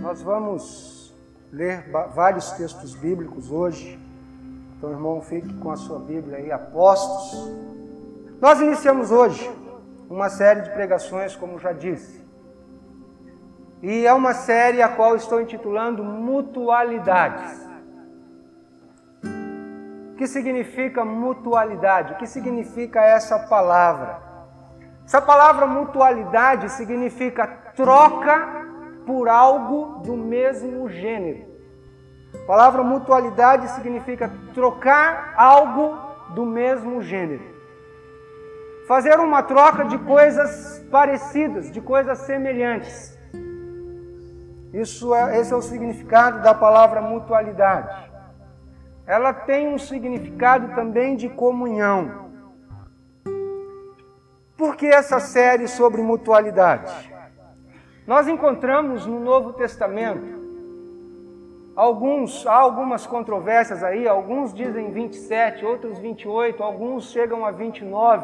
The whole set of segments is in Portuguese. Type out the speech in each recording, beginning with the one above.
Nós vamos ler vários textos bíblicos hoje. Então, irmão, fique com a sua Bíblia aí, Apostos. Nós iniciamos hoje uma série de pregações, como já disse. E é uma série a qual estou intitulando Mutualidades. O que significa mutualidade? O que significa essa palavra? Essa palavra mutualidade significa troca por algo do mesmo gênero. A palavra mutualidade significa trocar algo do mesmo gênero. Fazer uma troca de coisas parecidas, de coisas semelhantes. Esse é o significado da palavra mutualidade. Ela tem um significado também de comunhão. Por que essa série sobre mutualidade? Nós encontramos no Novo Testamento há algumas controvérsias aí, alguns dizem 27, outros 28, alguns chegam a 29.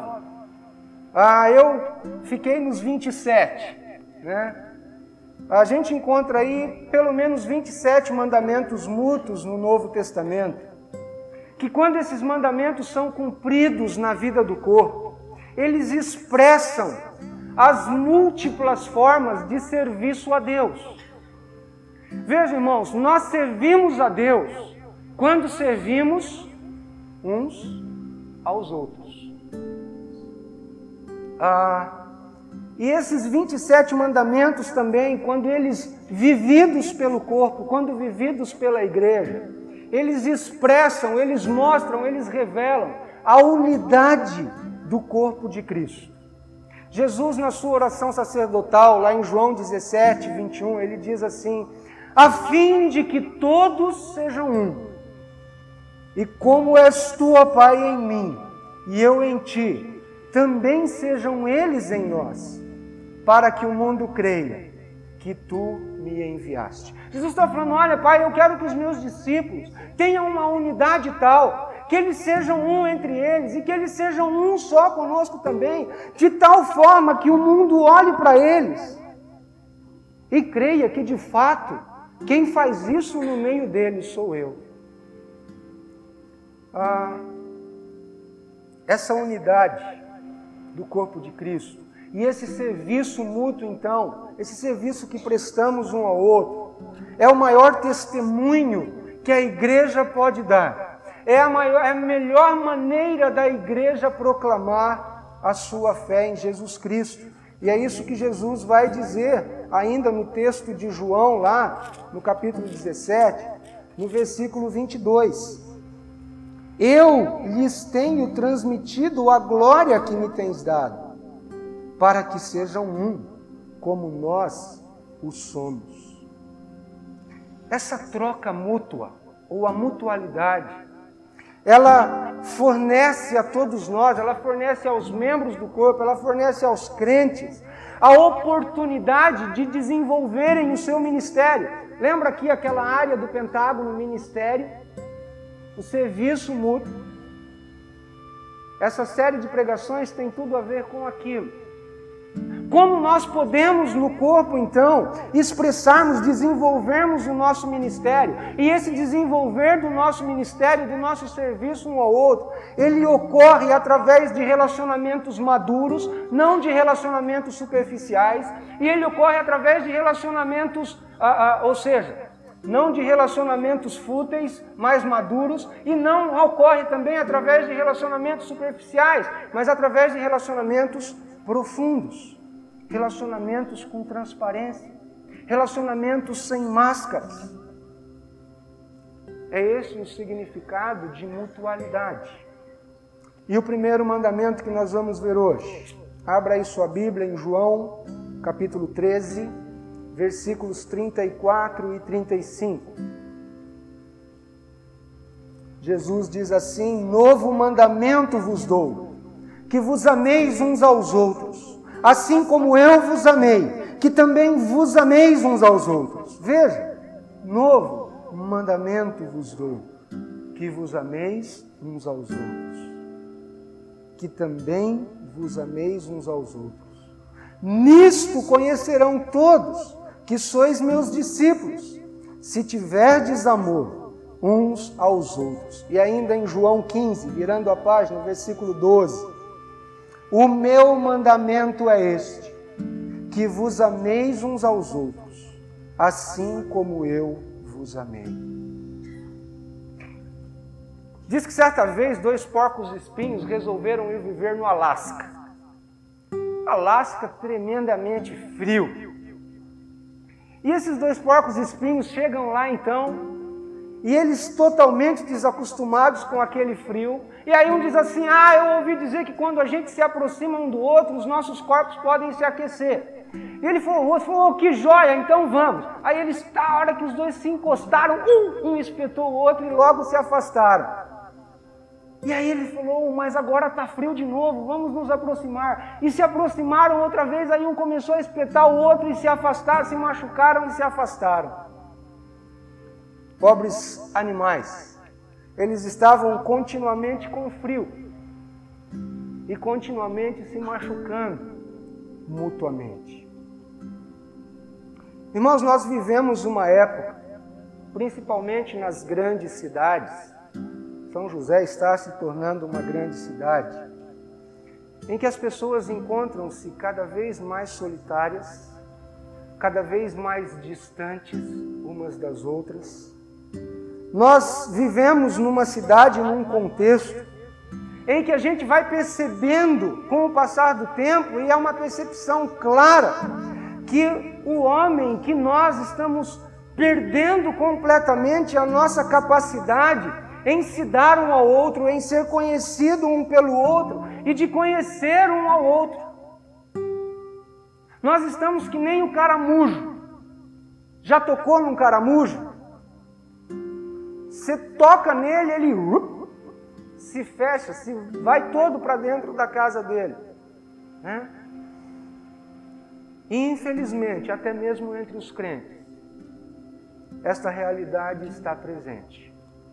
Eu fiquei nos 27, né? A gente encontra aí pelo menos 27 mandamentos mútuos no Novo Testamento, que quando esses mandamentos são cumpridos na vida do corpo, eles expressam as múltiplas formas de serviço a Deus. Veja, irmãos, nós servimos a Deus quando servimos uns aos outros. E esses 27 mandamentos também, quando eles vividos pelo corpo, quando vividos pela igreja, eles expressam, eles mostram, eles revelam a unidade do corpo de Cristo. Jesus, na sua oração sacerdotal, lá em João 17, 21, ele diz assim: a fim de que todos sejam um, e como és tu, ó Pai, em mim, e eu em ti, também sejam eles em nós, para que o mundo creia que tu me enviaste. Jesus está falando: olha, Pai, eu quero que os meus discípulos tenham uma unidade tal, que eles sejam um entre eles e que eles sejam um só conosco também, de tal forma que o mundo olhe para eles e creia que de fato quem faz isso no meio deles sou eu. Essa unidade do corpo de Cristo e esse serviço mútuo, então, esse serviço que prestamos um ao outro, é o maior testemunho que a igreja pode dar. É a melhor maneira da igreja proclamar a sua fé em Jesus Cristo. E é isso que Jesus vai dizer ainda no texto de João, lá no capítulo 17, no versículo 22. Eu lhes tenho transmitido a glória que me tens dado, para que sejam um, como nós o somos. Essa troca mútua, ou a mutualidade, ela fornece a todos nós, ela fornece aos membros do corpo, ela fornece aos crentes a oportunidade de desenvolverem o seu ministério. Lembra aqui aquela área do Pentágono, ministério, o serviço mútuo? Essa série de pregações tem tudo a ver com aquilo. Como nós podemos no corpo, então, expressarmos, desenvolvermos o nosso ministério? E esse desenvolver do nosso ministério, do nosso serviço um ao outro, ele ocorre através de relacionamentos maduros, não de relacionamentos superficiais, e ele ocorre através de relacionamentos, ou seja, não de relacionamentos fúteis, mais maduros, e não ocorre também através de relacionamentos superficiais, mas através de relacionamentos profundos, relacionamentos com transparência, relacionamentos sem máscaras. É esse o significado de mutualidade. E o primeiro mandamento que nós vamos ver hoje, abra aí sua Bíblia em João, capítulo 13, versículos 34 e 35. Jesus diz assim: novo mandamento vos dou, que vos ameis uns aos outros, assim como eu vos amei, que também vos ameis uns aos outros. Veja, novo mandamento vos dou, que vos ameis uns aos outros, que também vos ameis uns aos outros. Nisto conhecerão todos que sois meus discípulos, se tiverdes amor uns aos outros. E ainda em João 15, virando a página, versículo 12. O meu mandamento é este, que vos ameis uns aos outros, assim como eu vos amei. Diz que certa vez 2 porcos espinhos resolveram ir viver no Alasca. Alasca tremendamente frio. E esses 2 porcos espinhos chegam lá então, e eles totalmente desacostumados com aquele frio. E aí um diz assim, eu ouvi dizer que quando a gente se aproxima um do outro, os nossos corpos podem se aquecer. E ele falou, o outro falou, que joia, então vamos. Aí eles, a hora que os 2 se encostaram, um espetou o outro e logo se afastaram. E aí ele falou, mas agora está frio de novo, vamos nos aproximar. E se aproximaram outra vez, aí um começou a espetar o outro e se afastaram, se machucaram e se afastaram. Pobres animais, eles estavam continuamente com frio e continuamente se machucando mutuamente. Irmãos, nós vivemos uma época, principalmente nas grandes cidades, São José está se tornando uma grande cidade, em que as pessoas encontram-se cada vez mais solitárias, cada vez mais distantes umas das outras. Nós vivemos numa cidade, num contexto, em que a gente vai percebendo com o passar do tempo, e é uma percepção clara, que o homem, que nós estamos perdendo completamente a nossa capacidade em se dar um ao outro, em ser conhecido um pelo outro e de conhecer um ao outro. Nós estamos que nem o caramujo. Já tocou num caramujo? Você toca nele, ele se fecha, se vai todo para dentro da casa dele. Né? E infelizmente, até mesmo entre os crentes, esta realidade está presente.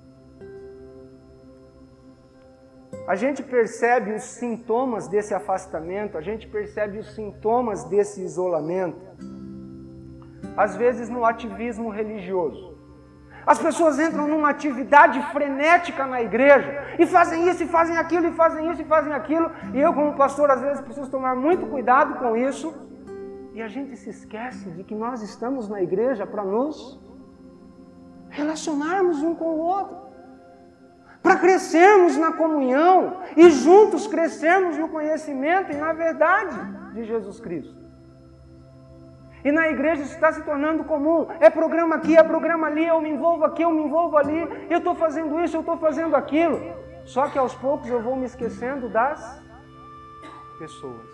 A gente percebe os sintomas desse afastamento, a gente percebe os sintomas desse isolamento, às vezes no ativismo religioso. As pessoas entram numa atividade frenética na igreja e fazem isso, e fazem aquilo, e fazem isso, e fazem aquilo, e eu como pastor às vezes preciso tomar muito cuidado com isso, e a gente se esquece de que nós estamos na igreja para nos relacionarmos um com o outro, para crescermos na comunhão e juntos crescermos no conhecimento e na verdade de Jesus Cristo. E na igreja isso está se tornando comum. É programa aqui, é programa ali, eu me envolvo aqui, eu me envolvo ali, eu estou fazendo isso, eu estou fazendo aquilo. Só que aos poucos eu vou me esquecendo das pessoas.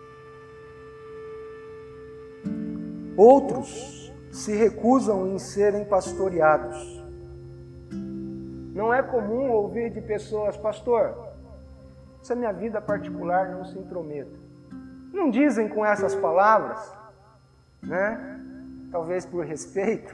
Outros se recusam em serem pastoreados. Não é comum ouvir de pessoas, pastor, isso é minha vida particular, não se intrometa. Não dizem com essas palavras, né? Talvez por respeito,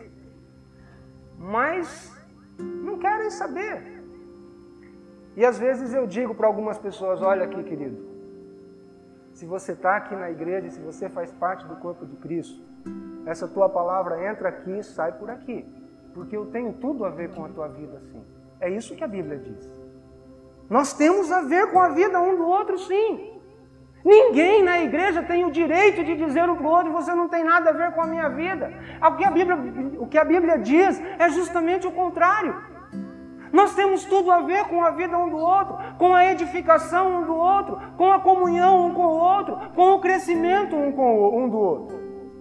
mas não querem saber. E às vezes eu digo para algumas pessoas, olha aqui, querido, se você está aqui na igreja, se você faz parte do corpo de Cristo, essa tua palavra entra aqui e sai por aqui, porque eu tenho tudo a ver com a tua vida, sim. É isso que a Bíblia diz. Nós temos a ver com a vida um do outro, sim. Ninguém na igreja tem o direito de dizer um para o outro, você não tem nada a ver com a minha vida. O que a Bíblia diz é justamente o contrário. Nós temos tudo a ver com a vida um do outro, com a edificação um do outro, com a comunhão um com o outro, com o crescimento um do outro.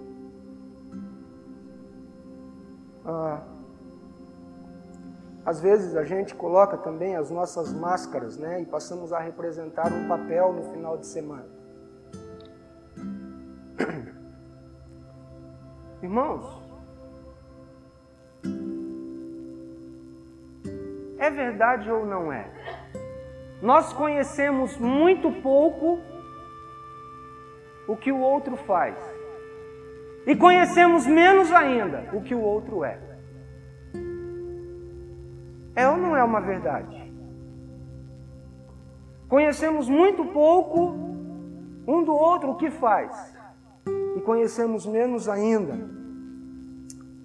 Às vezes a gente coloca também as nossas máscaras, né? E passamos a representar um papel no final de semana. Irmãos, é verdade ou não é? Nós conhecemos muito pouco o que o outro faz. E conhecemos menos ainda o que o outro é. É ou não é uma verdade? Conhecemos muito pouco um do outro o que faz. E conhecemos menos ainda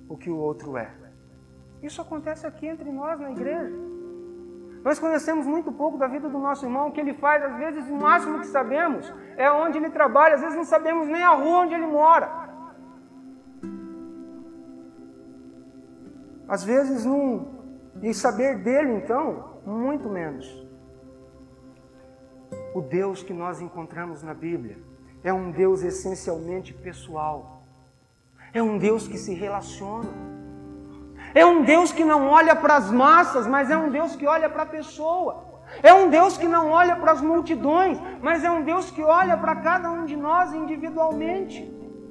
o que o outro é. Isso acontece aqui entre nós na igreja. Nós conhecemos muito pouco da vida do nosso irmão, o que ele faz, às vezes o máximo que sabemos é onde ele trabalha, às vezes não sabemos nem a rua onde ele mora. Às vezes e saber dele então, muito menos. O Deus que nós encontramos na Bíblia é um Deus essencialmente pessoal. É um Deus que se relaciona. É um Deus que não olha para as massas, mas é um Deus que olha para a pessoa. É um Deus que não olha para as multidões, mas é um Deus que olha para cada um de nós individualmente.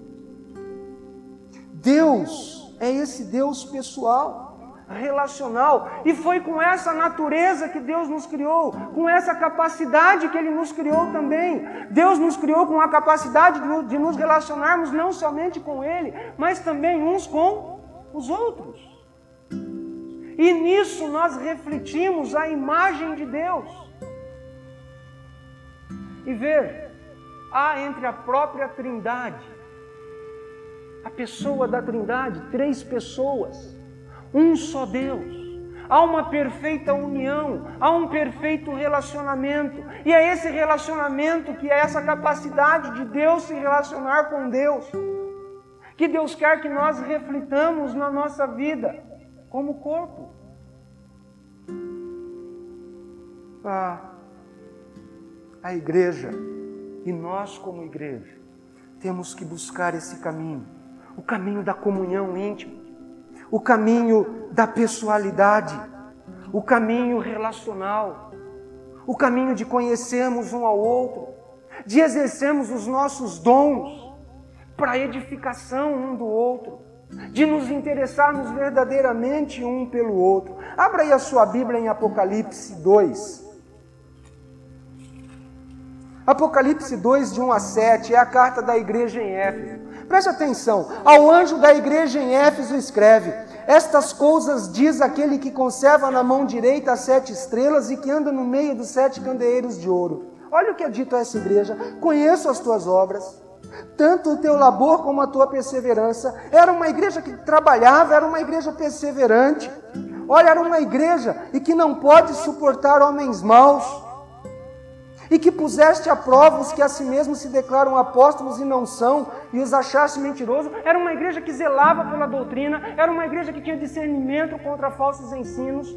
Deus é esse Deus pessoal, relacional. E foi com essa natureza que Deus nos criou, com essa capacidade que Ele nos criou também. Deus nos criou com a capacidade de nos relacionarmos não somente com Ele, mas também uns com os outros. E nisso nós refletimos a imagem de Deus. E veja, há entre a própria Trindade, a pessoa da Trindade, 3 pessoas, um só Deus. Há uma perfeita união, há um perfeito relacionamento. E é esse relacionamento que é essa capacidade de Deus se relacionar com Deus, que Deus quer que nós reflitamos na nossa vida, como corpo. A igreja, e nós como igreja, temos que buscar esse caminho, o caminho da comunhão íntima, o caminho da pessoalidade, o caminho relacional, o caminho de conhecermos um ao outro, de exercermos os nossos dons para a edificação um do outro, de nos interessarmos verdadeiramente um pelo outro. Abra aí a sua Bíblia em Apocalipse 2. Apocalipse 2, de 1 a 7, é a carta da igreja em Éfeso. Preste atenção, ao anjo da igreja em Éfeso escreve: estas coisas diz aquele que conserva na mão direita as 7 estrelas e que anda no meio dos 7 candeeiros de ouro. Olha o que é dito a essa igreja: conheço as tuas obras, tanto o teu labor como a tua perseverança. Era uma igreja que trabalhava, era uma igreja perseverante. Olha, era uma igreja e que não pode suportar homens maus, e que puseste à prova os que a si mesmos se declaram apóstolos e não são, e os achaste mentirosos. Era uma igreja que zelava pela doutrina, era uma igreja que tinha discernimento contra falsos ensinos.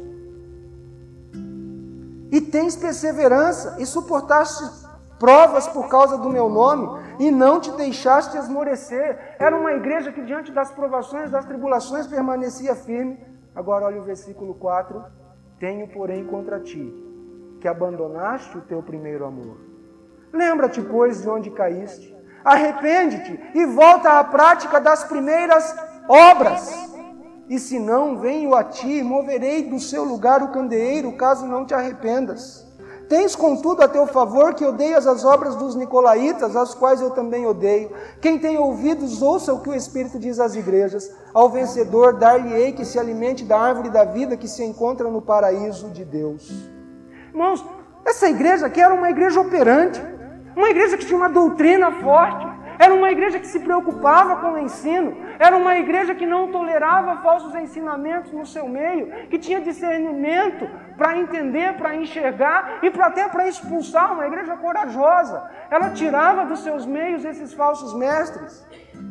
E tens perseverança, e suportaste provas por causa do meu nome, e não te deixaste esmorecer. Era uma igreja que diante das provações, das tribulações, permanecia firme. Agora olha o versículo 4. Tenho, porém, contra ti que abandonaste o teu primeiro amor. Lembra-te, pois, de onde caíste. Arrepende-te e volta à prática das primeiras obras. E se não, venho a ti e moverei do seu lugar o candeeiro, caso não te arrependas. Tens, contudo, a teu favor que odeias as obras dos nicolaítas, as quais eu também odeio. Quem tem ouvidos, ouça o que o Espírito diz às igrejas. Ao vencedor, dar-lhe-ei que se alimente da árvore da vida que se encontra no paraíso de Deus. Irmãos, essa igreja aqui era uma igreja operante, uma igreja que tinha uma doutrina forte, era uma igreja que se preocupava com o ensino, era uma igreja que não tolerava falsos ensinamentos no seu meio, que tinha discernimento para entender, para enxergar e até para expulsar, uma igreja corajosa. Ela tirava dos seus meios esses falsos mestres.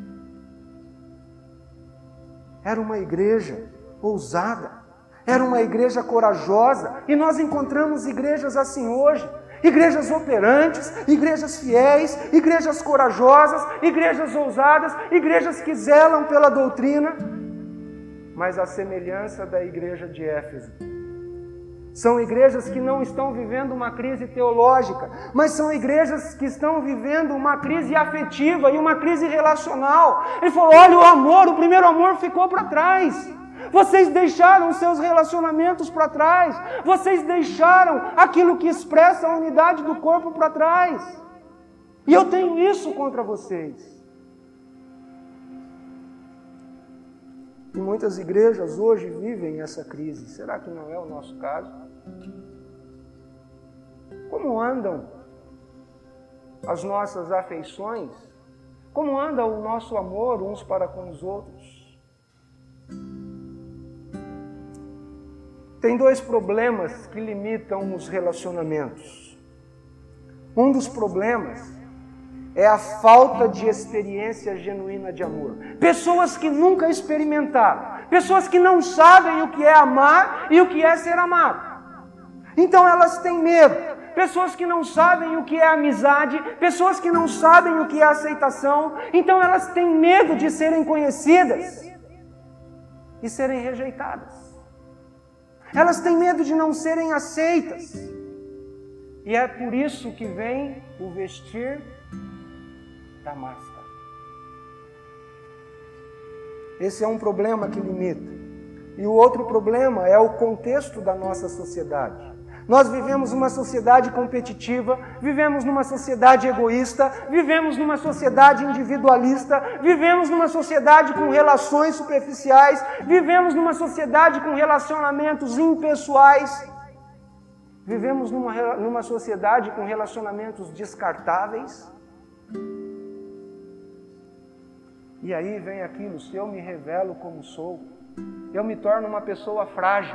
Era uma igreja ousada. Era uma igreja corajosa, e nós encontramos igrejas assim hoje, igrejas operantes, igrejas fiéis, igrejas corajosas, igrejas ousadas, igrejas que zelam pela doutrina, mas a semelhança da igreja de Éfeso. São igrejas que não estão vivendo uma crise teológica, mas são igrejas que estão vivendo uma crise afetiva e uma crise relacional. Ele falou, olha, o amor, o primeiro amor ficou para trás. Vocês deixaram seus relacionamentos para trás. Vocês deixaram aquilo que expressa a unidade do corpo para trás. E eu tenho isso contra vocês. E muitas igrejas hoje vivem essa crise. Será que não é o nosso caso? Como andam as nossas afeições? Como anda o nosso amor uns para com os outros? Tem dois problemas que limitam os relacionamentos. Um dos problemas é a falta de experiência genuína de amor. Pessoas que nunca experimentaram, pessoas que não sabem o que é amar e o que é ser amado. Então elas têm medo. Pessoas que não sabem o que é amizade, pessoas que não sabem o que é aceitação, então elas têm medo de serem conhecidas e serem rejeitadas. Elas têm medo de não serem aceitas. E é por isso que vem o vestir da máscara. Esse é um problema que limita. E o outro problema é o contexto da nossa sociedade. Nós vivemos numa sociedade competitiva, vivemos numa sociedade egoísta, vivemos numa sociedade individualista, vivemos numa sociedade com relações superficiais, vivemos numa sociedade com relacionamentos impessoais, vivemos numa sociedade com relacionamentos descartáveis. E aí vem aquilo, se eu me revelo como sou, eu me torno uma pessoa frágil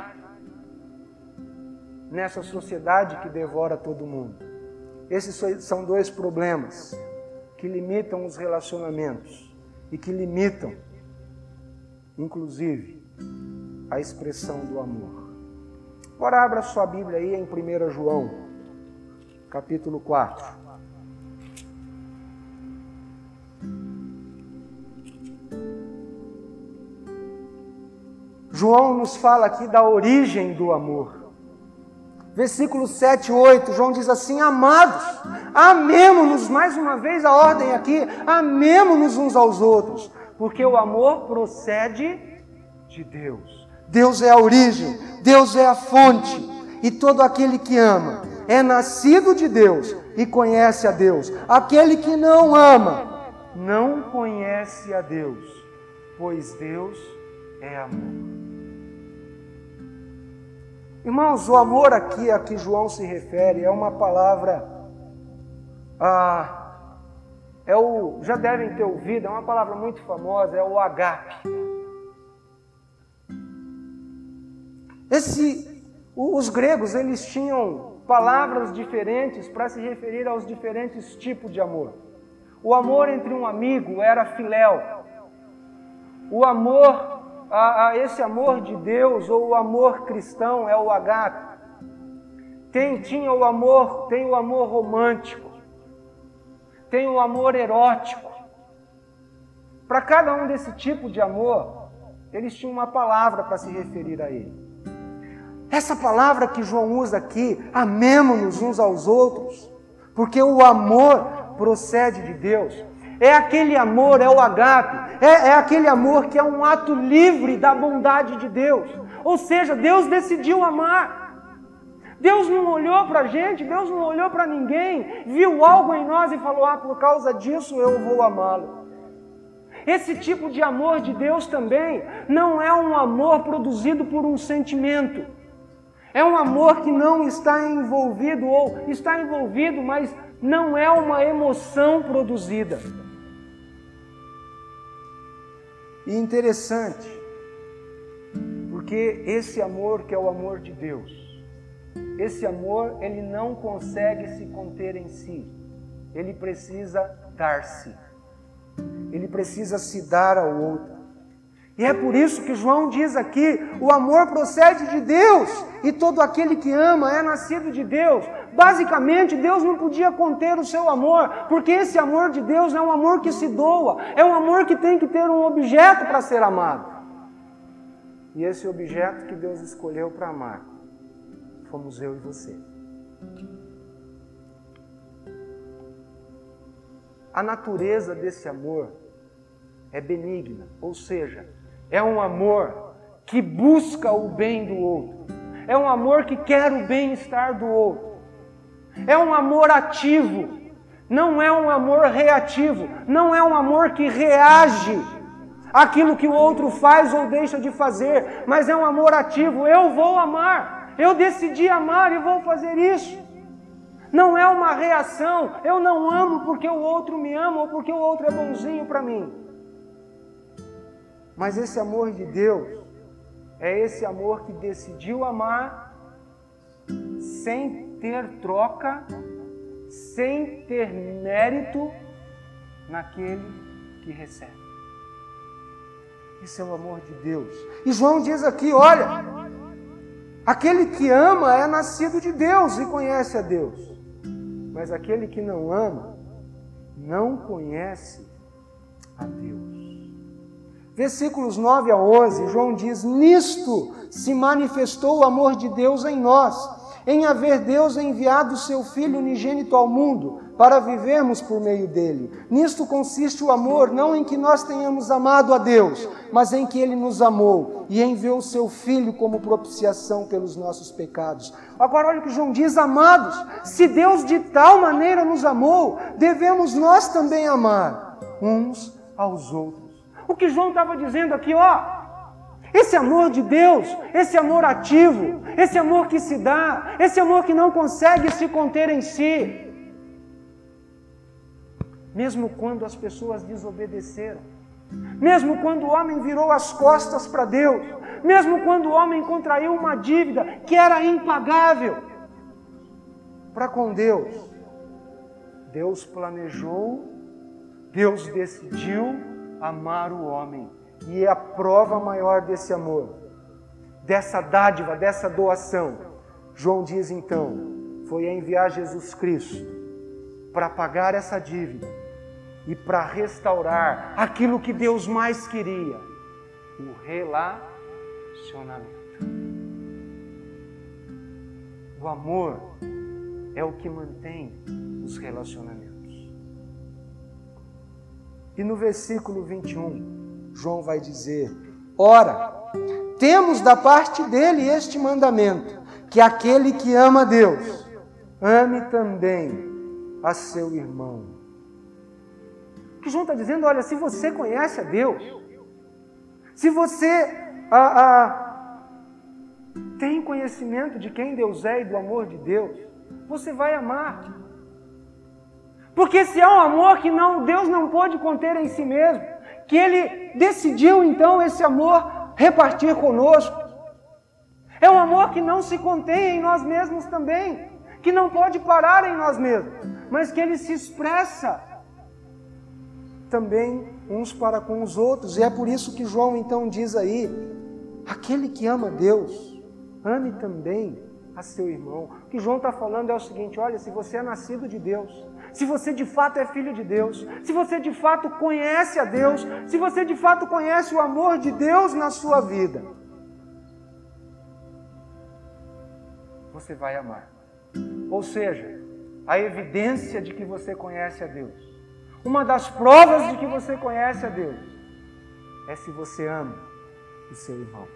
nessa sociedade que devora todo mundo. Esses são dois problemas que limitam os relacionamentos e que limitam, inclusive, a expressão do amor. Agora abra sua Bíblia aí em 1 João, capítulo 4. João nos fala aqui da origem do amor. Versículos 7 e 8, João diz assim: amados, amemo-nos, mais uma vez a ordem aqui, amemo-nos uns aos outros, porque o amor procede de Deus. Deus é a origem, Deus é a fonte, e todo aquele que ama é nascido de Deus e conhece a Deus. Aquele que não ama não conhece a Deus, pois Deus é amor. Irmãos, o amor aqui a que João se refere é uma palavra, já devem ter ouvido, é uma palavra muito famosa, é o agape. Os gregos, eles tinham palavras diferentes para se referir aos diferentes tipos de amor. O amor entre um amigo era filéu. O amor esse amor de Deus, ou o amor cristão, é o agape. Tem o amor romântico, tem o amor erótico. Para cada um desse tipo de amor, eles tinham uma palavra para se referir a ele. Essa palavra que João usa aqui, amemo-nos uns aos outros, porque o amor procede de Deus. É aquele amor, é o agape, é aquele amor que é um ato livre da bondade de Deus. Ou seja, Deus decidiu amar. Deus não olhou para a gente, Deus não olhou para ninguém, viu algo em nós e falou: por causa disso eu vou amá-lo. Esse tipo de amor de Deus também não é um amor produzido por um sentimento. É um amor que não está envolvido, ou está envolvido, mas não é uma emoção produzida. E interessante, porque esse amor que é o amor de Deus, esse amor, ele não consegue se conter em si, ele precisa dar-se, ele precisa se dar ao outro. E é por isso que João diz aqui, o amor procede de Deus, e todo aquele que ama é nascido de Deus. Basicamente, Deus não podia conter o seu amor, porque esse amor de Deus é um amor que se doa, é um amor que tem que ter um objeto para ser amado. E esse objeto que Deus escolheu para amar, fomos eu e você. A natureza desse amor é benigna, ou seja, é um amor que busca o bem do outro, é um amor que quer o bem-estar do outro, é um amor ativo, não é um amor reativo, não é um amor que reage àquilo que o outro faz ou deixa de fazer, mas é um amor ativo. Eu vou amar, eu decidi amar e vou fazer isso. Não é uma reação, eu não amo porque o outro me ama ou porque o outro é bonzinho para mim. Mas esse amor de Deus é esse amor que decidiu amar sem ter troca, sem ter mérito naquele que recebe. Esse é o amor de Deus. E João diz aqui, olha, aquele que ama é nascido de Deus e conhece a Deus. Mas aquele que não ama, não conhece a Deus. Versículos 9 a 11, João diz, nisto se manifestou o amor de Deus em nós, em haver Deus enviado o seu Filho unigênito ao mundo, para vivermos por meio dele. Nisto consiste o amor, não em que nós tenhamos amado a Deus, mas em que ele nos amou e enviou o seu Filho como propiciação pelos nossos pecados. Agora olha o que João diz, amados, se Deus de tal maneira nos amou, devemos nós também amar uns aos outros. O que João estava dizendo aqui, esse amor de Deus, esse amor ativo, esse amor que se dá, esse amor que não consegue se conter em si, mesmo quando as pessoas desobedeceram, mesmo quando o homem virou as costas para Deus, mesmo quando o homem contraiu uma dívida que era impagável para com Deus, Deus planejou, Deus decidiu amar o homem. E a prova maior desse amor, dessa dádiva, dessa doação, João diz então, foi enviar Jesus Cristo para pagar essa dívida e para restaurar aquilo que Deus mais queria, o relacionamento. O amor é o que mantém os relacionamentos. E no versículo 21, João vai dizer, ora, temos da parte dele este mandamento, que aquele que ama a Deus, ame também a seu irmão. O que João está dizendo, olha, se você conhece a Deus, se você tem conhecimento de quem Deus é e do amor de Deus, você vai amar. Porque se é um amor que Deus não pôde conter em si mesmo, que Ele decidiu então esse amor repartir conosco, é um amor que não se contém em nós mesmos também, que não pode parar em nós mesmos, mas que Ele se expressa também uns para com os outros. E é por isso que João então diz aí, aquele que ama Deus, ame também a seu irmão. O que João está falando é o seguinte, olha, se você é nascido de Deus, se você de fato é filho de Deus, se você de fato conhece a Deus, se você de fato conhece o amor de Deus na sua vida, você vai amar. Ou seja, a evidência de que você conhece a Deus, uma das provas de que você conhece a Deus, é se você ama o seu irmão.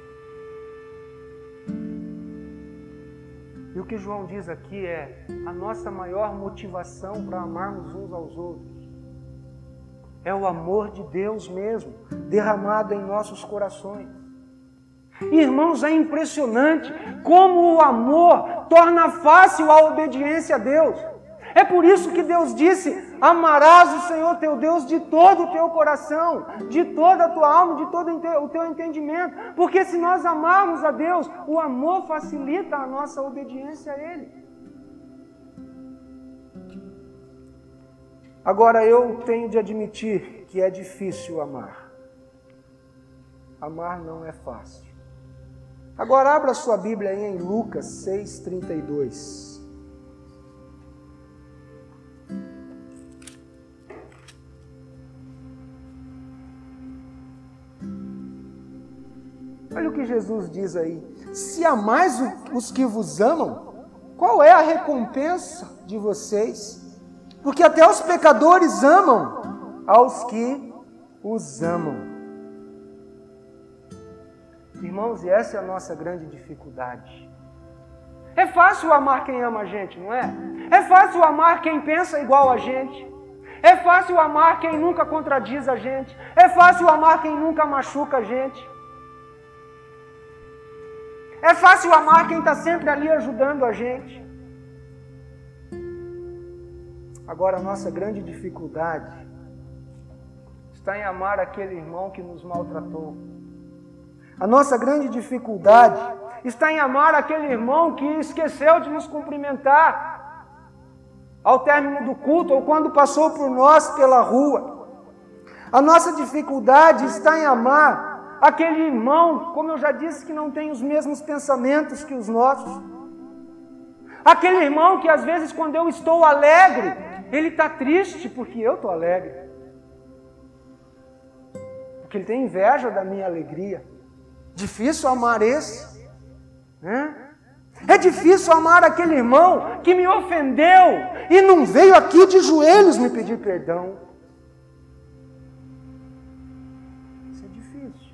E o que João diz aqui é a nossa maior motivação para amarmos uns aos outros. É o amor de Deus mesmo, derramado em nossos corações. Irmãos, é impressionante como o amor torna fácil a obediência a Deus. É por isso que Deus disse, amarás o Senhor teu Deus de todo o teu coração, de toda a tua alma, de todo o teu entendimento. Porque se nós amarmos a Deus, o amor facilita a nossa obediência a Ele. Agora eu tenho de admitir que é difícil amar. Amar não é fácil. Agora abra sua Bíblia aí em Lucas 6:32. Olha o que Jesus diz aí. Se amais os que vos amam, qual é a recompensa de vocês? Porque até os pecadores amam aos que os amam. Irmãos, e essa é a nossa grande dificuldade. É fácil amar quem ama a gente, não é? É fácil amar quem pensa igual a gente. É fácil amar quem nunca contradiz a gente. É fácil amar quem nunca machuca a gente. É fácil amar quem está sempre ali ajudando a gente. Agora, a nossa grande dificuldade está em amar aquele irmão que nos maltratou. A nossa grande dificuldade está em amar aquele irmão que esqueceu de nos cumprimentar ao término do culto ou quando passou por nós pela rua. A nossa dificuldade está em amar aquele irmão, como eu já disse, que não tem os mesmos pensamentos que os nossos. Aquele irmão que às vezes quando eu estou alegre, ele está triste porque eu estou alegre. Porque ele tem inveja da minha alegria. Difícil amar esse, né? É difícil amar aquele irmão que me ofendeu e não veio aqui de joelhos me pedir perdão. Isso é difícil.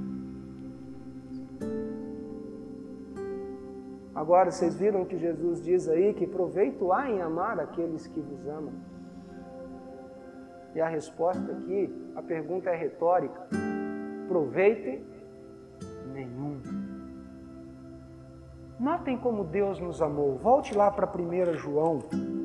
Agora, vocês viram que Jesus diz aí que proveito há em amar aqueles que vos amam. E a resposta aqui, a pergunta é retórica. Proveito nenhum. Notem como Deus nos amou. Volte lá para 1 João.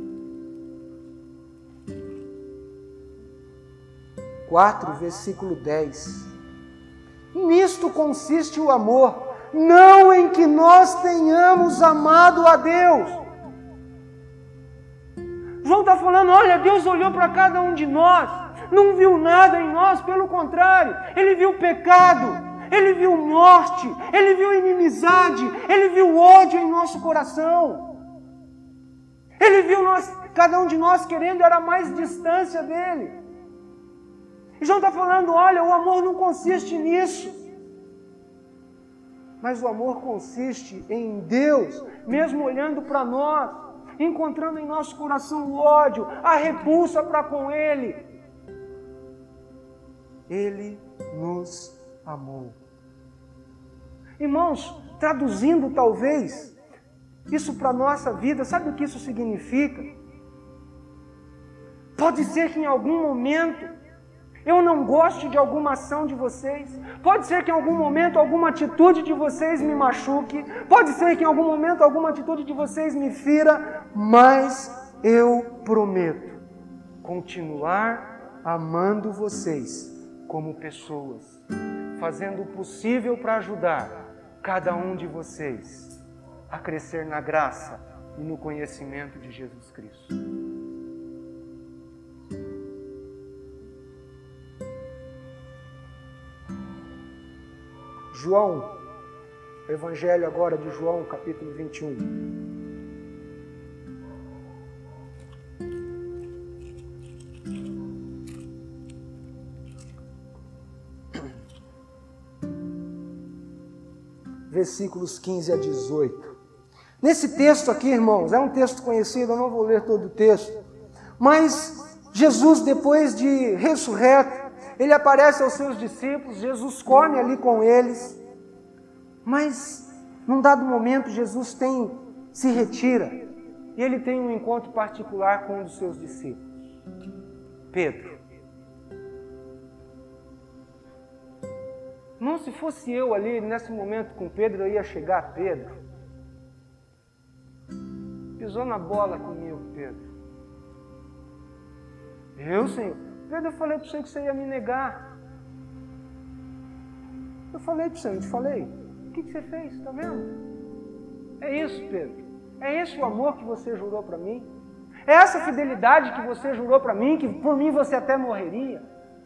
4, versículo 10. Nisto consiste o amor, não em que nós tenhamos amado a Deus. João está falando, olha, Deus olhou para cada um de nós, não viu nada em nós, pelo contrário, Ele viu pecado, Ele viu morte, Ele viu inimizade, Ele viu ódio em nosso coração. Ele viu cada um de nós querendo era mais distância dEle. E João está falando, olha, o amor não consiste nisso. Mas o amor consiste em Deus, mesmo olhando para nós, encontrando em nosso coração o ódio, a repulsa para com Ele. Ele nos amou. Irmãos, traduzindo talvez isso para a nossa vida, sabe o que isso significa? Pode ser que em algum momento eu não goste de alguma ação de vocês. Pode ser que em algum momento alguma atitude de vocês me machuque. Pode ser que em algum momento alguma atitude de vocês me fira. Mas eu prometo continuar amando vocês como pessoas, fazendo o possível para ajudar cada um de vocês a crescer na graça e no conhecimento de Jesus Cristo. João, Evangelho agora de João, capítulo 21. Versículos 15 a 18. Nesse texto aqui, irmãos, é um texto conhecido, eu não vou ler todo o texto, mas Jesus, depois de ressurreto, Ele aparece aos seus discípulos, Jesus come ali com eles, mas num dado momento Jesus se retira e Ele tem um encontro particular com um dos seus discípulos, Pedro. Não, se fosse eu ali nesse momento com Pedro, eu ia chegar a Pedro. Pisou na bola comigo, Pedro. Eu, Senhor? Pedro, eu falei para você que você ia me negar. Eu falei para você, não te falei? O que você fez? Está vendo? É isso, Pedro. É esse o amor que você jurou para mim? É essa fidelidade que você jurou para mim, que por mim você até morreria?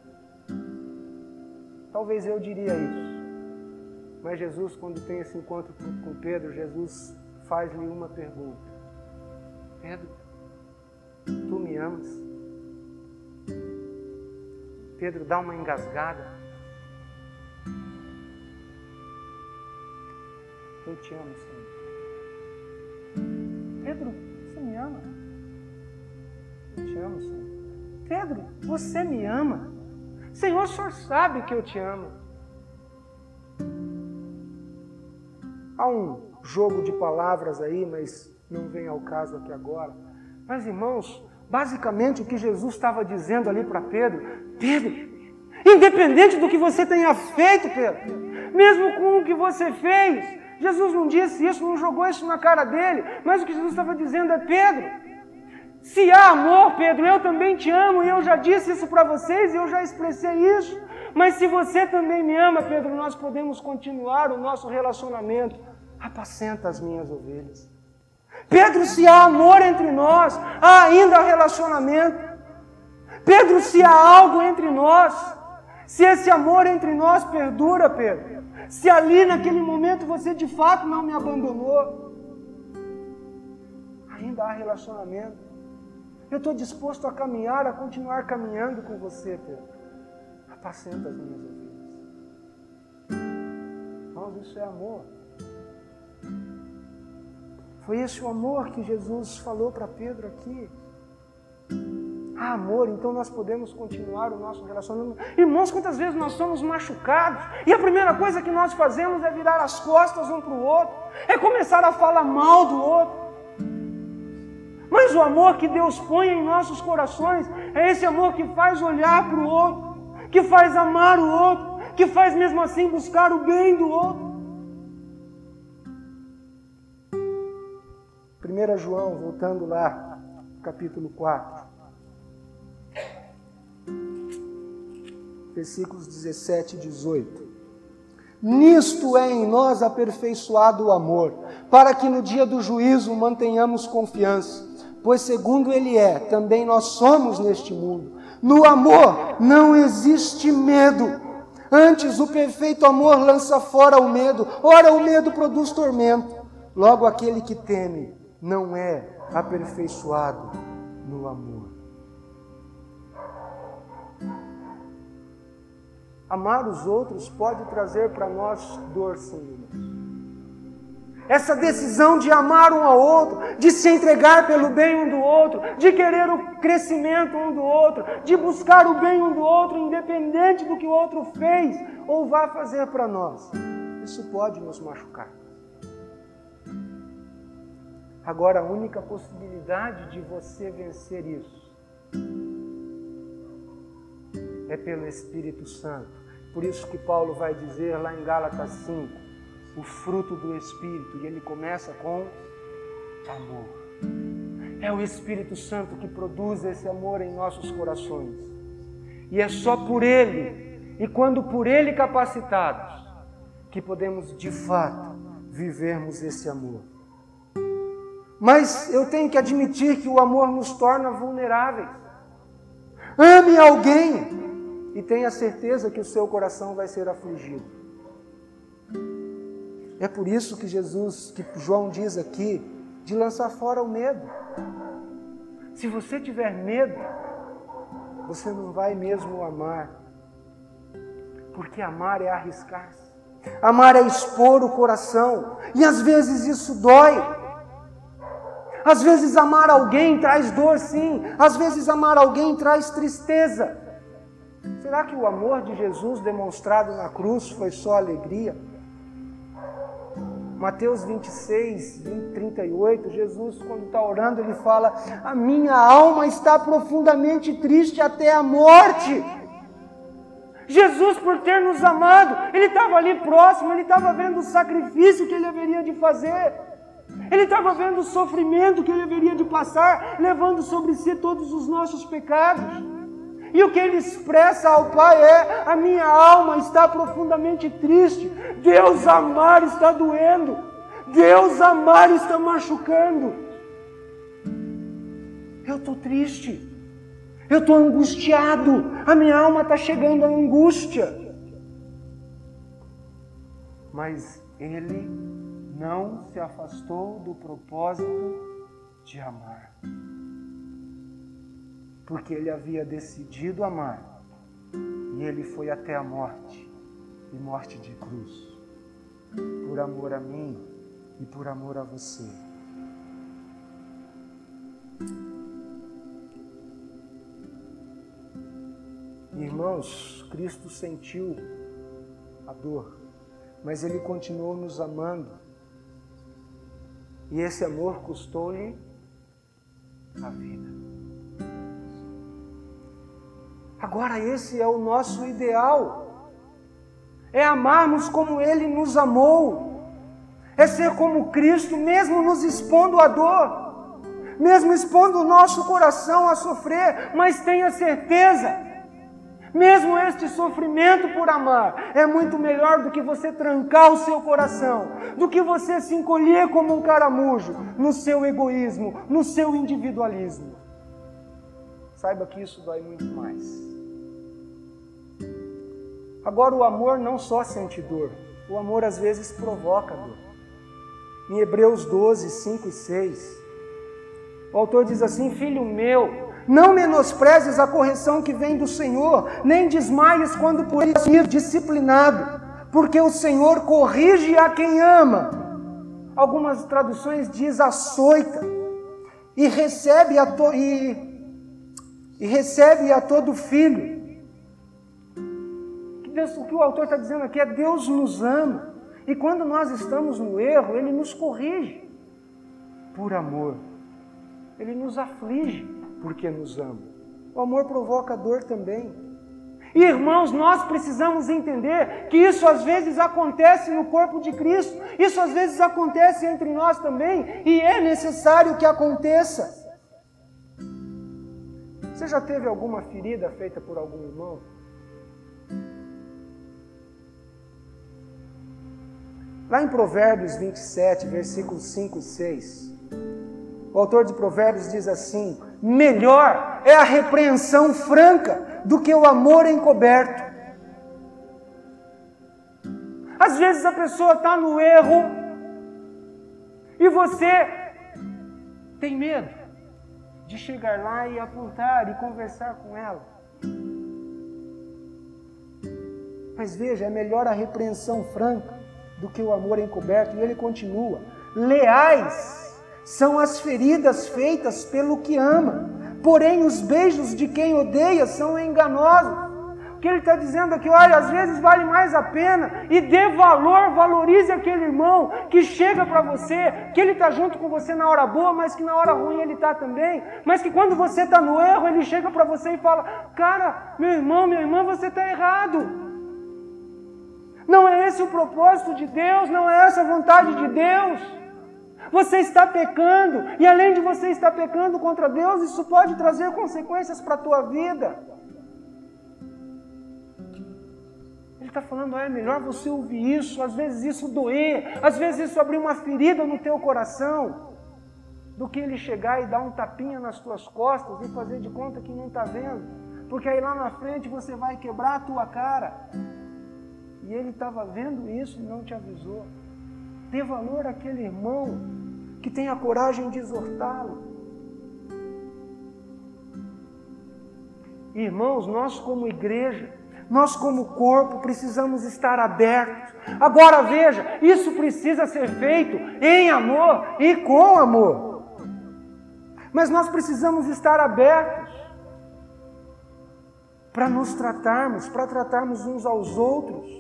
Talvez eu diria isso. Mas Jesus, quando tem esse encontro com Pedro, Jesus faz-lhe uma pergunta. Pedro, tu me amas? Pedro dá uma engasgada. Eu te amo, Senhor. Pedro, você me ama? Eu te amo, Senhor. Pedro, você me ama? Senhor, o Senhor sabe que eu te amo. Há um jogo de palavras aí, mas não vem ao caso aqui agora. Mas, irmãos, basicamente o que Jesus estava dizendo ali para Pedro, Pedro, independente do que você tenha feito, Pedro, mesmo com o que você fez, Jesus não disse isso, não jogou isso na cara dele, mas o que Jesus estava dizendo é, Pedro, se há amor, Pedro, eu também te amo, e eu já disse isso para vocês, e eu já expressei isso. Mas se você também me ama, Pedro, nós podemos continuar o nosso relacionamento. Apacenta as minhas ovelhas. Pedro, se há amor entre nós, há ainda relacionamento. Pedro, se há algo entre nós, se esse amor entre nós perdura, Pedro, se ali naquele momento você de fato não me abandonou, ainda há relacionamento. Eu estou disposto a caminhar, a continuar caminhando com você, Pedro. Apacenta as minhas ovelhas. Irmãos, isso é amor. Foi esse o amor que Jesus falou para Pedro aqui. Ah, amor, então nós podemos continuar o nosso relacionamento. Irmãos, quantas vezes nós somos machucados e a primeira coisa que nós fazemos é virar as costas um para o outro, é começar a falar mal do outro. Mas o amor que Deus põe em nossos corações é esse amor que faz olhar para o outro, que faz amar o outro, que faz mesmo assim buscar o bem do outro. 1 João, voltando lá, capítulo 4, versículos 17 e 18. Nisto é em nós aperfeiçoado o amor, para que no dia do juízo mantenhamos confiança, pois segundo Ele é, também nós somos neste mundo. No amor não existe medo, antes o perfeito amor lança fora o medo, ora o medo produz tormento. Logo aquele que teme não é aperfeiçoado no amor. Amar os outros pode trazer para nós dor, sim. Essa decisão de amar um ao outro, de se entregar pelo bem um do outro, de querer o crescimento um do outro, de buscar o bem um do outro, independente do que o outro fez ou vai fazer para nós. Isso pode nos machucar. Agora, a única possibilidade de você vencer isso é pelo Espírito Santo. Por isso que Paulo vai dizer lá em Gálatas 5, o fruto do Espírito, e ele começa com amor. É o Espírito Santo que produz esse amor em nossos corações. E é só por Ele, e quando por Ele capacitados, que podemos de fato vivermos esse amor. Mas eu tenho que admitir que o amor nos torna vulneráveis. Ame alguém e tenha certeza que o seu coração vai ser afligido. É por isso que João diz aqui, de lançar fora o medo. Se você tiver medo, você não vai mesmo amar. Porque amar é arriscar-se. Amar é expor o coração. E às vezes isso dói. Às vezes amar alguém traz dor, sim. Às vezes amar alguém traz tristeza. Será que o amor de Jesus demonstrado na cruz foi só alegria? Mateus 26, 38, Jesus, quando está orando, ele fala: a minha alma está profundamente triste até a morte. Jesus, por ter nos amado, ele estava ali próximo, ele estava vendo o sacrifício que ele haveria de fazer. Ele estava vendo o sofrimento que ele haveria de passar, levando sobre si todos os nossos pecados. E o que ele expressa ao Pai é: a minha alma está profundamente triste. Deus amar está doendo. Deus amar está machucando. Eu estou triste. Eu estou angustiado. A minha alma está chegando à angústia. Mas Ele não se afastou do propósito de amar. Porque Ele havia decidido amar. E Ele foi até a morte. E morte de cruz. Por amor a mim e por amor a você. Irmãos, Cristo sentiu a dor. Mas Ele continuou nos amando. E esse amor custou-lhe a vida. Agora esse é o nosso ideal. É amarmos como Ele nos amou. É ser como Cristo, mesmo nos expondo à dor. Mesmo expondo o nosso coração a sofrer. Mas tenha certeza, Mesmo este sofrimento por amar é muito melhor do que você trancar o seu coração, do que você se encolher como um caramujo no seu egoísmo, no seu individualismo. Saiba que isso dói muito mais. Agora, o amor não só sente dor, o amor às vezes provoca dor. Em Hebreus 12, 5 e 6, o autor diz assim: filho meu, não menosprezes a correção que vem do Senhor, nem desmaies quando por isso ir disciplinado, porque o Senhor corrige a quem ama. Algumas traduções diz açoita, e recebe a todo filho. O que o autor está dizendo aqui é: Deus nos ama, e quando nós estamos no erro, Ele nos corrige por amor. Ele nos aflige porque nos ama. O amor provoca dor também. E, irmãos, nós precisamos entender que isso às vezes acontece no corpo de Cristo, isso às vezes acontece entre nós também, e é necessário que aconteça. Você já teve alguma ferida feita por algum irmão? Lá em Provérbios 27, versículos 5 e 6, o autor de Provérbios diz assim: melhor é a repreensão franca do que o amor encoberto. Às vezes a pessoa está no erro e você tem medo de chegar lá e apontar e conversar com ela. Mas veja, é melhor a repreensão franca do que o amor encoberto. E ele continua: leais são as feridas feitas pelo que ama, porém os beijos de quem odeia são enganosos. O que ele está dizendo aqui: olha, às vezes vale mais a pena, e dê valor, valorize aquele irmão que chega para você, que ele está junto com você na hora boa, mas que na hora ruim ele está também, mas que quando você está no erro, ele chega para você e fala: cara, meu irmão, minha irmã, você está errado. Não é esse o propósito de Deus, não é essa a vontade de Deus. Você está pecando, e além de você estar pecando contra Deus, isso pode trazer consequências para a tua vida. Ele está falando: é melhor você ouvir isso, às vezes isso doer, às vezes isso abrir uma ferida no teu coração, do que ele chegar e dar um tapinha nas tuas costas e fazer de conta que não está vendo, porque aí lá na frente você vai quebrar a tua cara. E ele estava vendo isso e não te avisou. Dê valor àquele irmão que tem a coragem de exortá-lo. Irmãos, nós como igreja, nós como corpo, precisamos estar abertos. Agora veja, isso precisa ser feito em amor e com amor. Mas nós precisamos estar abertos para nos tratarmos, para tratarmos uns aos outros.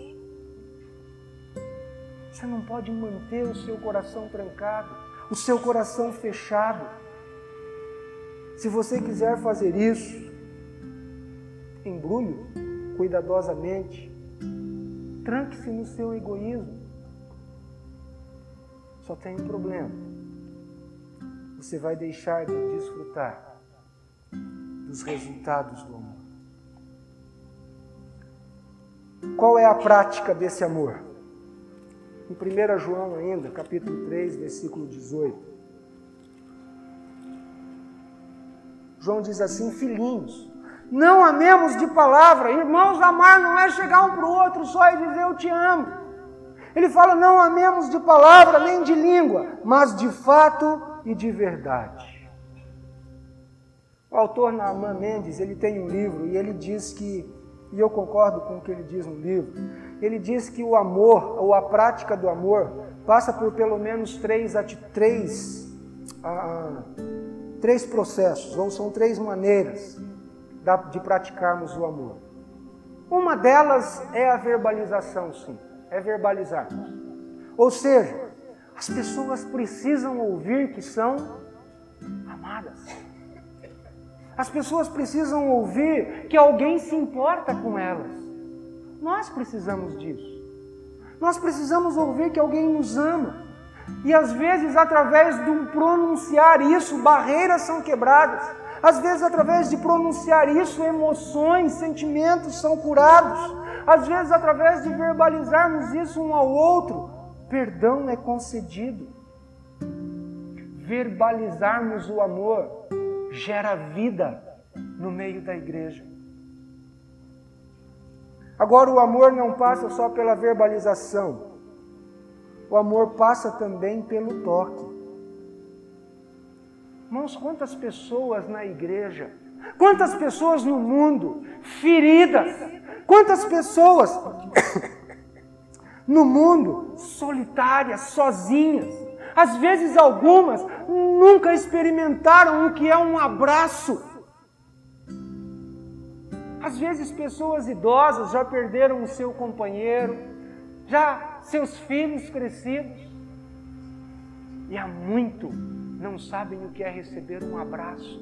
Você não pode manter o seu coração trancado, o seu coração fechado. Se você quiser fazer isso, embrulhe cuidadosamente, tranque-se no seu egoísmo. Só tem um problema: você vai deixar de desfrutar dos resultados do amor. Qual é a prática desse amor? Em 1 João ainda, capítulo 3, versículo 18. João diz assim: filhinhos, não amemos de palavra. Irmãos, amar não é chegar um para o outro só e dizer eu te amo. Ele fala: não amemos de palavra nem de língua, mas de fato e de verdade. O autor Naaman Mendes, ele tem um livro e ele diz que, e eu concordo com o que ele diz no livro, ele diz que o amor, ou a prática do amor, passa por pelo menos três processos, ou são 3 maneiras de praticarmos o amor. Uma delas é a verbalização, sim, é verbalizarmos. Ou seja, as pessoas precisam ouvir que são amadas. As pessoas precisam ouvir que alguém se importa com elas. Nós precisamos disso. Nós precisamos ouvir que alguém nos ama. E às vezes, através de um pronunciar isso, barreiras são quebradas. Às vezes, através de pronunciar isso, emoções, sentimentos são curados. Às vezes, através de verbalizarmos isso um ao outro, perdão é concedido. Verbalizarmos o amor gera vida no meio da igreja. Agora, o amor não passa só pela verbalização. O amor passa também pelo toque. Irmãos, quantas pessoas na igreja, quantas pessoas no mundo feridas, quantas pessoas no mundo solitárias, sozinhas. Às vezes algumas nunca experimentaram o que é um abraço. Às vezes pessoas idosas já perderam o seu companheiro, já seus filhos crescidos, e há muito não sabem o que é receber um abraço.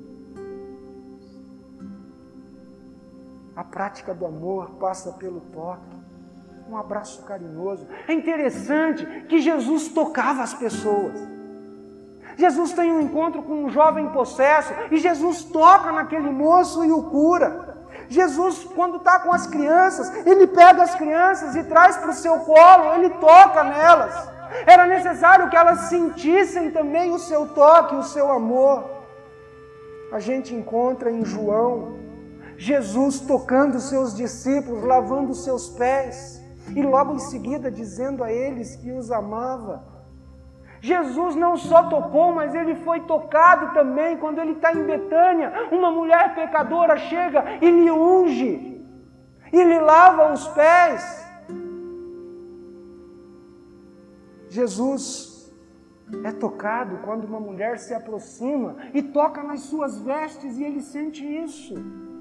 A prática do amor passa pelo toque, um abraço carinhoso. É interessante que Jesus tocava as pessoas. Jesus tem um encontro com um jovem possesso e Jesus toca naquele moço e o cura. Jesus, quando está com as crianças, ele pega as crianças e traz para o seu colo, ele toca nelas. Era necessário que elas sentissem também o seu toque, o seu amor. A gente encontra em João, Jesus tocando seus discípulos, lavando seus pés, e logo em seguida dizendo a eles que os amava. Jesus não só tocou, mas ele foi tocado também quando ele está em Betânia. Uma mulher pecadora chega e lhe unge, e lhe lava os pés. Jesus é tocado quando uma mulher se aproxima e toca nas suas vestes, e ele sente isso.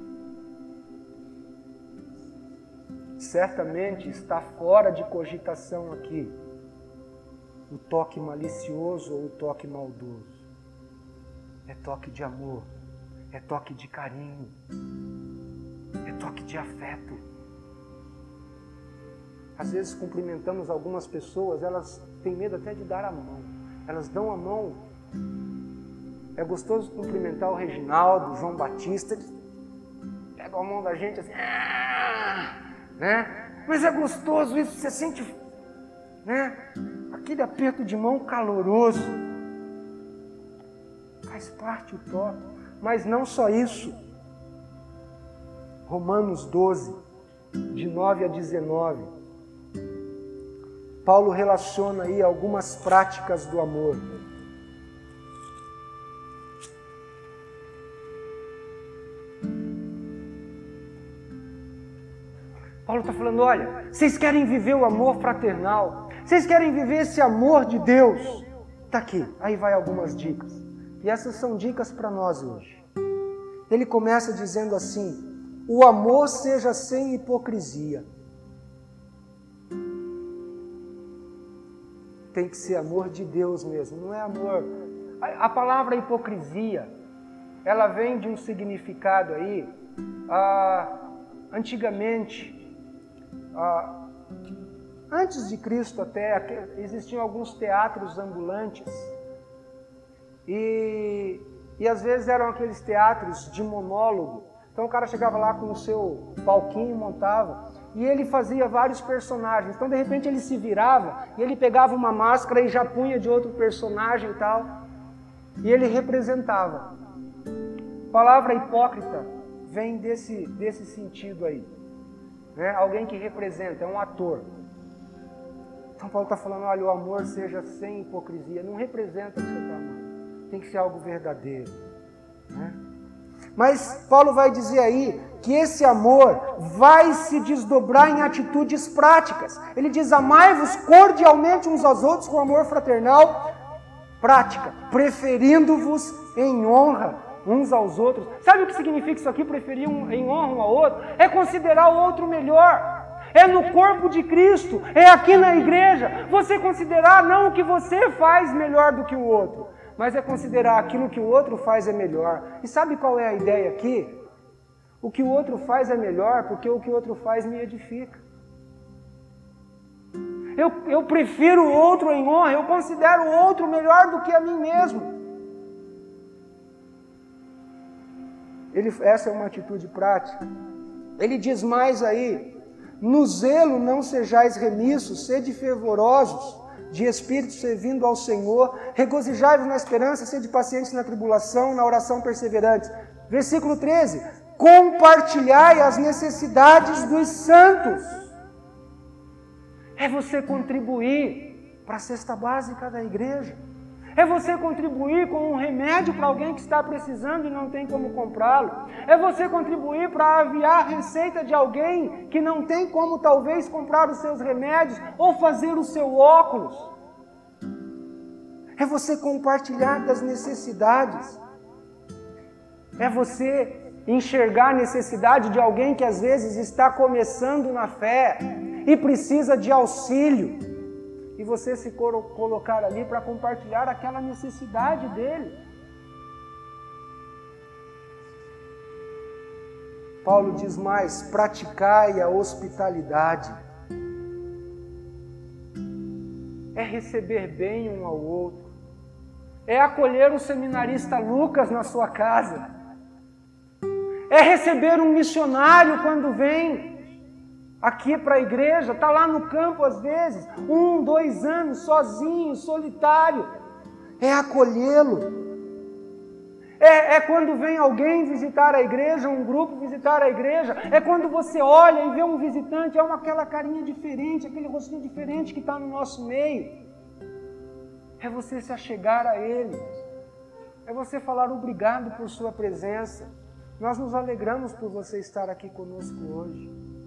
Certamente está fora de cogitação aqui o toque malicioso ou o toque maldoso. É toque de amor, é toque de carinho, é toque de afeto. Às vezes cumprimentamos algumas pessoas, elas têm medo até de dar a mão. Elas dão a mão. É gostoso cumprimentar o Reginaldo, o João Batista, eles pegam a mão da gente assim, né? Mas é gostoso isso, você sente, né? Aquele aperto de mão caloroso. Faz parte o toque. Mas não só isso. Romanos 12, de 9 a 19. Paulo relaciona aí algumas práticas do amor. Paulo está falando, olha, vocês querem viver o amor fraternal, vocês querem viver esse amor de Deus, está aqui, aí vai algumas dicas, e essas são dicas para nós hoje. Ele começa dizendo assim, o amor seja sem hipocrisia. Tem que ser amor de Deus mesmo, não é amor. A palavra hipocrisia, ela vem de um significado aí, antigamente, antes de Cristo até, existiam alguns teatros ambulantes e às vezes eram aqueles teatros de monólogo. Então o cara chegava lá com o seu palquinho, montava, e ele fazia vários personagens. Então de repente ele se virava e ele pegava uma máscara e já punha de outro personagem e tal, e ele representava. A palavra hipócrita vem desse sentido aí. Né? Alguém que representa, é um ator. Então Paulo está falando, olha, o amor seja sem hipocrisia. Não representa o que você está amando. Tem que ser algo verdadeiro. Né? Mas Paulo vai dizer aí que esse amor vai se desdobrar em atitudes práticas. Ele diz, amai-vos cordialmente uns aos outros com amor fraternal, prática, preferindo-vos em honra uns aos outros. Sabe o que significa isso aqui, preferir em honra um ao outro? É considerar o outro melhor. É no corpo de Cristo, é aqui na igreja. Você considerar não o que você faz melhor do que o outro, mas é considerar aquilo que o outro faz é melhor. E sabe qual é a ideia aqui? O que o outro faz é melhor porque o que o outro faz me edifica. Eu prefiro o outro em honra, eu considero o outro melhor do que a mim mesmo. Essa é uma atitude prática. Ele diz mais aí: no zelo não sejais remissos, sede fervorosos, de espírito servindo ao Senhor, regozijai-vos na esperança, sede pacientes na tribulação, na oração perseverantes. Versículo 13: compartilhai as necessidades dos santos. É você contribuir para a cesta básica da igreja. É você contribuir com um remédio para alguém que está precisando e não tem como comprá-lo. É você contribuir para aviar a receita de alguém que não tem como talvez comprar os seus remédios ou fazer o seu óculos. É você compartilhar das necessidades. É você enxergar a necessidade de alguém que às vezes está começando na fé e precisa de auxílio. E você se colocar ali para compartilhar aquela necessidade dele. Paulo diz mais: praticai a hospitalidade. É receber bem um ao outro. É acolher o seminarista Lucas na sua casa. É receber um missionário quando vem aqui para a igreja, está lá no campo às vezes, 1, 2 anos, sozinho, solitário. É acolhê-lo. É quando vem alguém visitar a igreja, um grupo visitar a igreja. É quando você olha e vê um visitante, aquela carinha diferente, aquele rostinho diferente que está no nosso meio. É você se achegar a ele. É você falar obrigado por sua presença. Nós nos alegramos por você estar aqui conosco hoje.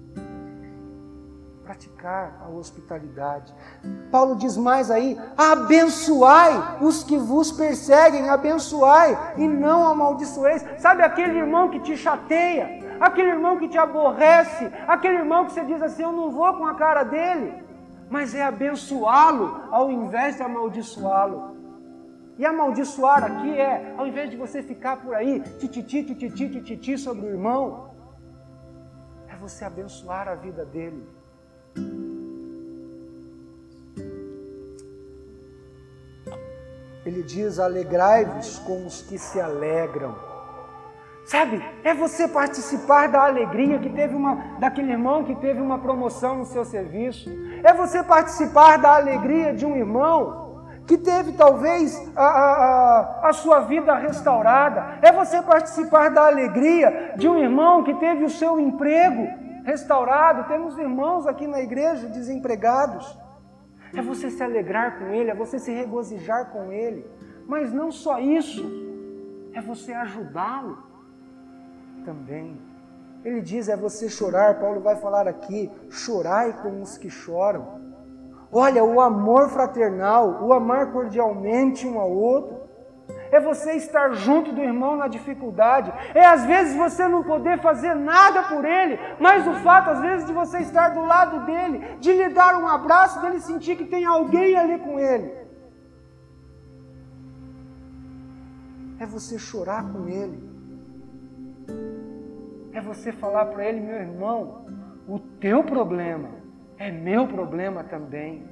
Praticar a hospitalidade. Paulo diz mais aí: abençoai os que vos perseguem, abençoai e não amaldiçoeis. Sabe aquele irmão que te chateia, aquele irmão que te aborrece, aquele irmão que você diz assim: eu não vou com a cara dele, mas é abençoá-lo ao invés de amaldiçoá-lo. E amaldiçoar aqui ao invés de você ficar por aí, tititi sobre o irmão, é você abençoar a vida dele. Ele diz: alegrai-vos com os que se alegram. Sabe, é você participar da alegria que teve daquele irmão que teve uma promoção no seu serviço. É você participar da alegria de um irmão que teve talvez a sua vida restaurada. É você participar da alegria de um irmão que teve o seu emprego restaurado. Temos irmãos aqui na igreja desempregados. É você se alegrar com ele, é você se regozijar com ele. Mas não só isso, é você ajudá-lo também. Ele diz: é você chorar. Paulo vai falar aqui: chorai com os que choram. Olha, o amor fraternal, o amar cordialmente um ao outro, é você estar junto do irmão na dificuldade. É às vezes você não poder fazer nada por ele, mas o fato às vezes de você estar do lado dele, de lhe dar um abraço, dele sentir que tem alguém ali com ele. É você chorar com ele. É você falar para ele: meu irmão, o teu problema é meu problema também.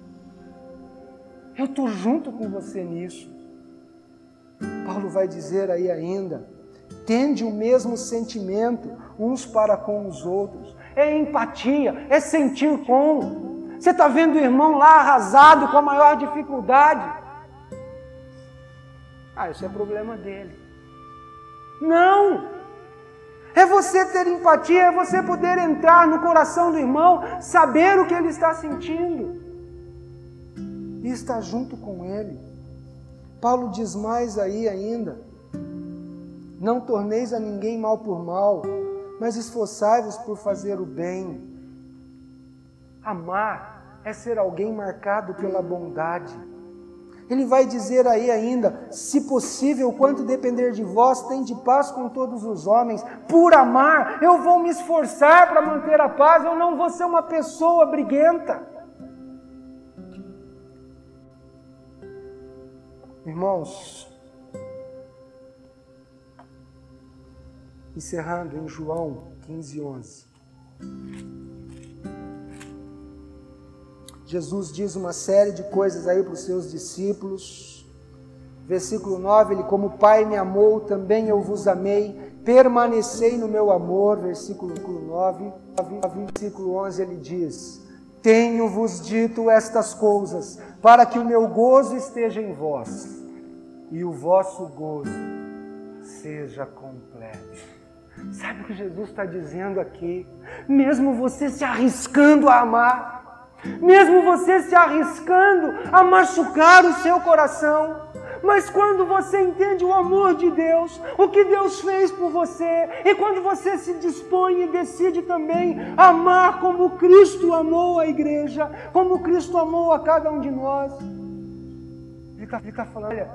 Eu estou junto com você nisso. Paulo vai dizer aí ainda: tende o mesmo sentimento uns para com os outros. É empatia, é sentir com. Você está vendo o irmão lá arrasado, com a maior dificuldade. Isso é problema dele. Não! É você ter empatia, é você poder entrar no coração do irmão, saber o que ele está sentindo e estar junto com ele. Paulo diz mais aí ainda: não torneis a ninguém mal por mal, mas esforçai-vos por fazer o bem. Amar é ser alguém marcado pela bondade. Ele vai dizer aí ainda: se possível, quanto depender de vós, tende paz com todos os homens. Por amar, eu vou me esforçar para manter a paz, eu não vou ser uma pessoa briguenta. Irmãos, encerrando em João 15:11. Jesus diz uma série de coisas aí para os seus discípulos. Versículo 9, ele: como o Pai me amou, também eu vos amei. permanecei no meu amor, versículo 9, versículo 11 ele diz: tenho-vos dito estas coisas, para que o meu gozo esteja em vós, e o vosso gozo seja completo. Sabe o que Jesus está dizendo aqui? Mesmo você se arriscando a amar, mesmo você se arriscando a machucar o seu coração, mas quando você entende o amor de Deus, o que Deus fez por você, e quando você se dispõe e decide também amar como Cristo amou a igreja, como Cristo amou a cada um de nós, Ele está falando, olha,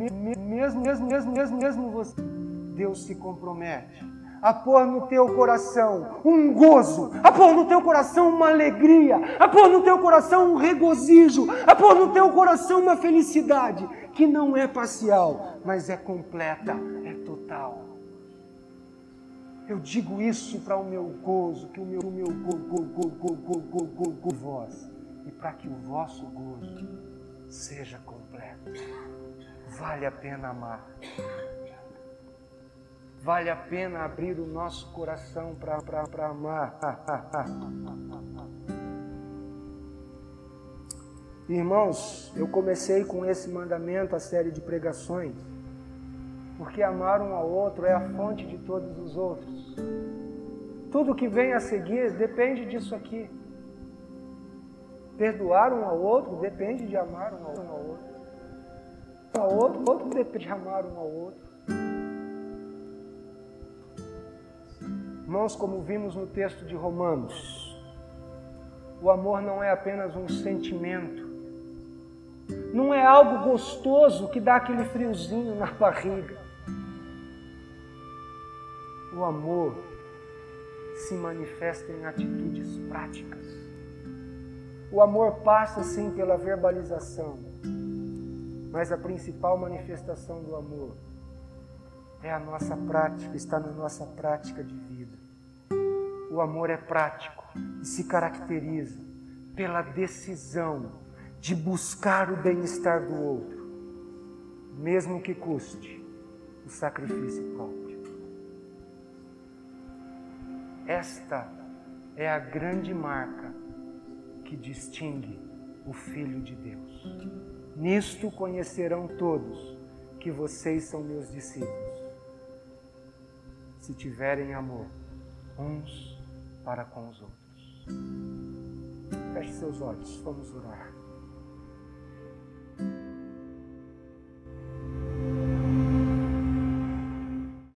mesmo você, Deus se compromete a pôr no teu coração um gozo, a pôr no teu coração uma alegria, a pôr no teu coração um regozijo, a pôr no teu coração uma felicidade que não é parcial, mas é completa, é total. Eu digo isso para o meu gozo, que o meu voz, e para que o vosso gozo seja completo. Vale a pena amar. Vale a pena abrir o nosso coração para amar. Irmãos, eu comecei com esse mandamento a série de pregações, porque amar um ao outro é a fonte de todos os outros. Tudo que vem a seguir depende disso aqui. Perdoar um ao outro depende de amar um ao outro. Outro depende de amar um ao outro. Irmãos, como vimos no texto de Romanos, o amor não é apenas um sentimento, não é algo gostoso que dá aquele friozinho na barriga. O amor se manifesta em atitudes práticas. O amor passa sim pela verbalização, mas a principal manifestação do amor é a nossa prática, está na nossa prática de vida. O amor é prático e se caracteriza pela decisão de buscar o bem-estar do outro, mesmo que custe o sacrifício próprio. Esta é a grande marca que distingue o Filho de Deus. Nisto conhecerão todos que vocês são meus discípulos, se tiverem amor uns para com os outros. Feche seus olhos, vamos orar.